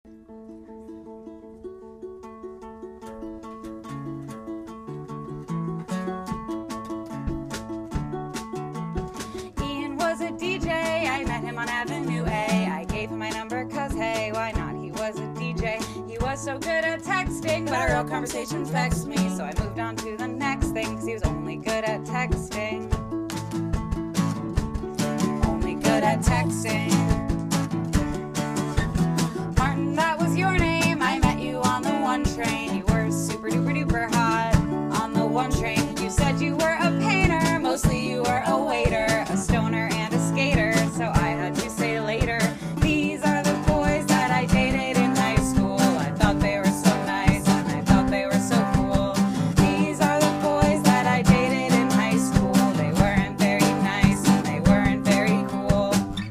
Ian was a DJ, I met him on Avenue A. I gave him my number cause hey, why not? He was a DJ. He was so good at texting, but our real conversations vexed me. So I moved on to the next thing cause he was only good at texting. Only good at texting. Martin, that was your name. I met you on the one train. You were super duper duper hot on the one train. You said you were a painter, mostly you were a waiter, a stoner and a skater. So I had to say later, these are the boys that I dated in high school. I thought they were so nice and I thought they were so cool. These are the boys that I dated in high school. They weren't very nice and they weren't very cool.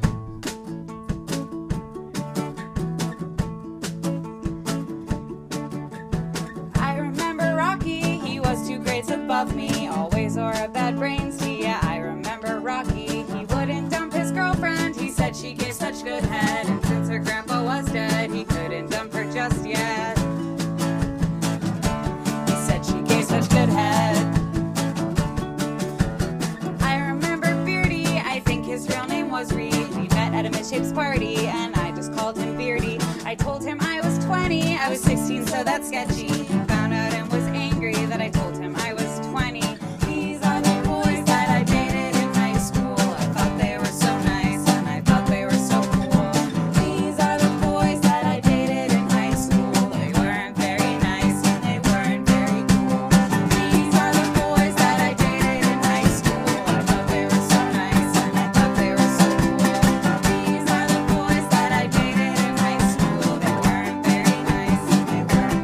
I remember Rocky, he was 2 grades above me, always wore a bad brains tee. Yeah, I remember Rocky, he wouldn't dump his girlfriend. He said she gave such good head, and since her grandpa was dead, he couldn't dump her just yet. He said she gave such good head. I remember Beardy, I think his real name was Reed. We met at a Misshapes party, and I just called him Beardy. I told him I was 20, I was 16, so that's sketchy. He found out and was angry that I told him I was 20. These are the boys that I dated in high school. I thought they were so nice and I thought they were so cool. These are the boys that I dated in high school. They weren't very nice and they weren't very cool. These are the boys that I dated in high school. I thought they were so nice and I thought they were so cool. These are the boys that I dated in high school. They weren't very nice and they weren't.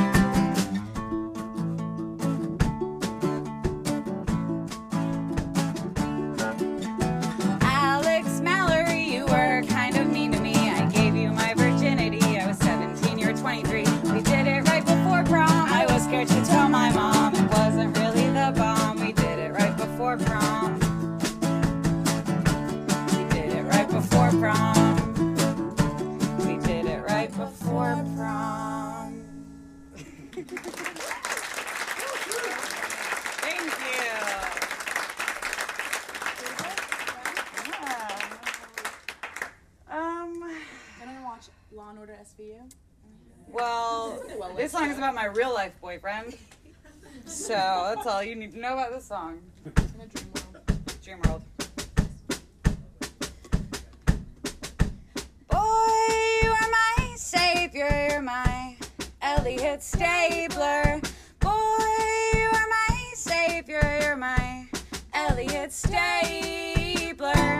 Alex Mallory, you were kind of mean to me. I gave you my virginity. I was 17, you were 23. We did it right before prom. I was scared to tell my mom. It wasn't really the bomb. We did it right before prom. We did it right before prom. We did it right before prom. Thank you. Can I watch Law and Order SVU? Well, this song is about my real life boyfriend. So that's all you need to know about this song. In a dream world. Dream World. Boy, you are my savior, you're my Elliot Stabler. Boy, you are my savior, you're my Elliot Stabler.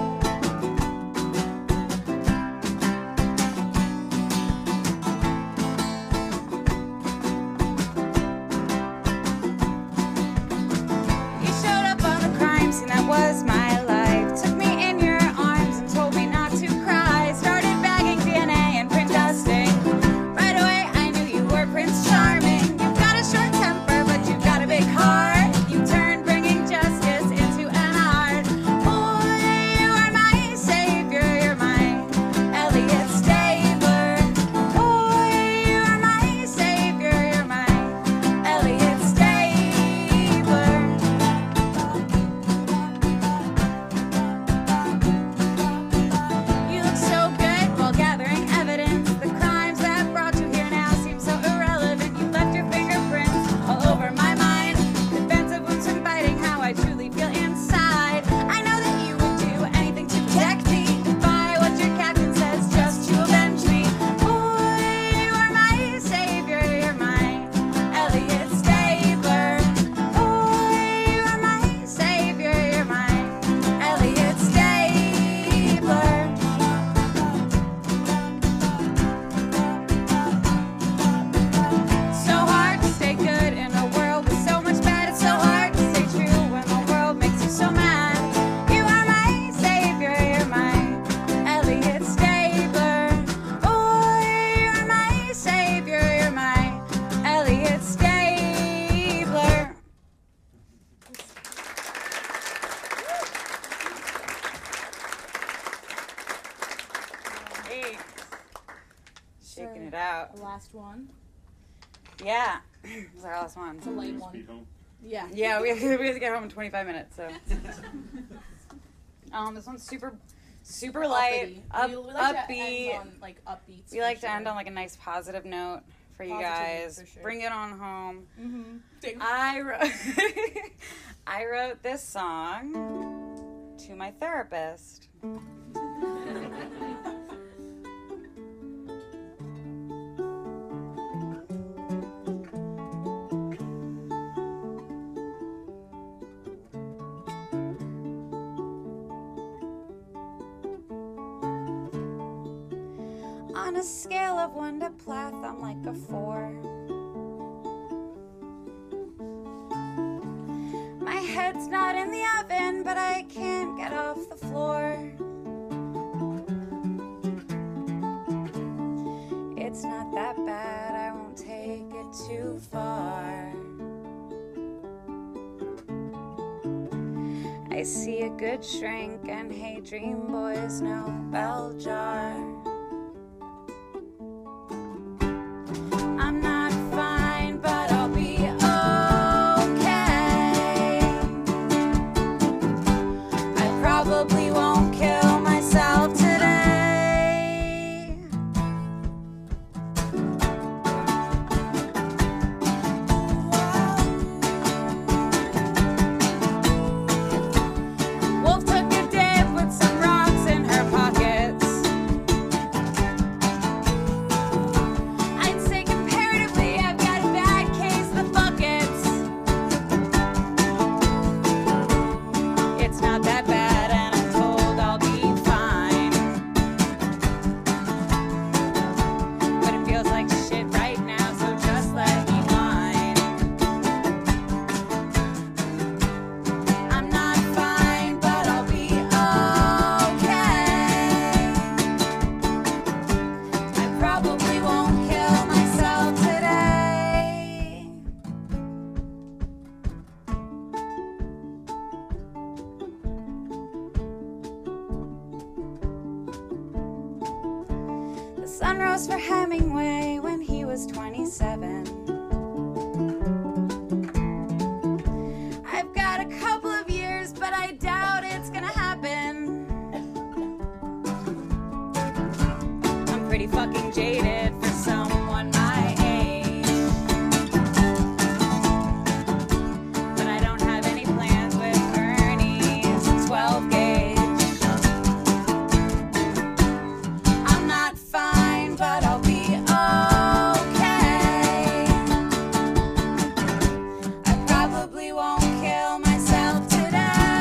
You showed up on the crime scene, that was my life. Took me in your arms and told me not to cry. Started bagging DNA and print dusting. Right away I knew you were Prince Charming. You've got a short temper, but you've got a big heart. You turned bringing justice into an art. Boy, you are my savior, you're my Elliot Stabler. Boy, you are my savior, you're my Elliot Stabler. You look so good while gathering evidence. The crimes that brought you here now seem so irrelevant. You left your fingerprints all over my mind. Defensive wounds and biting how I truly feel inside. I know that you would do anything to protect me. Defy what your captain says just to avenge me. Boy, you are my savior, you're my Elliot Stabler. Boy, you are my savior, you're my Elliot Stabler. So hard to stay good in a world with so much bad. It's so hard to stay true when the world makes you so mad. You are my savior, you're my Elliot Stabler. Boy, you are my savior, you're my Elliot Stabler. Hey. shaking it out. The last one. Yeah, it's our last one. It's a light one. Speed home. Yeah. Yeah, we have to get home in 25 minutes. So, this one's super light, we like upbeat. To end on, like, upbeats. We like to end on like a nice positive note for you guys. For sure. Bring it on home. Mm-hmm. I wrote this song to my therapist. On a scale of 1 to Plath, I'm like a 4. My head's not in the oven, but I can't get off the floor. It's not that bad, I won't take it too far. I see a good shrink and hey dream boys, no bell jar. I'm not fine, but I'll be okay. I probably won't kill myself today. Wolf took a dip with some rocks in her pockets. I'd say comparatively, I've got a bad case of the buckets. It's not that bad, and I'm told I'll be fine. But it feels like shit right now, so just let me whine. I'm not fine, but I'll be okay. I probably won't kill myself today. The sun rose for Hemingway when he was 27. I've got a couple of years, but I doubt it's gonna happen. I'm pretty fucking jaded for someone my age. But I don't have any plans with Ernie's 12 gauge. I'm not fine, but I'll be okay. I probably won't kill myself today.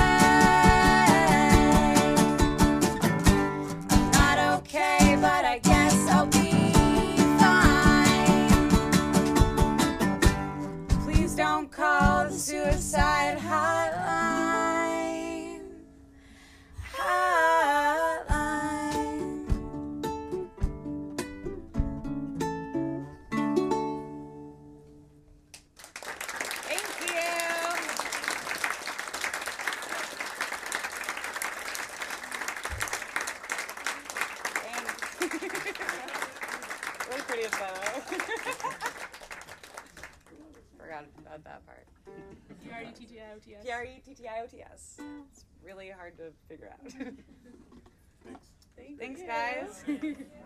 I'm not okay, but I guess I'll be fine. Please don't call the suicide hotline. Hotline. Thank you. Thanks. Really pretty as photo. Forgot about that part. P-R-E-T-T-I-O-T-S. P-R-E-T-T-I-O-T-S. It's really hard to figure out. Thanks. Thanks, guys.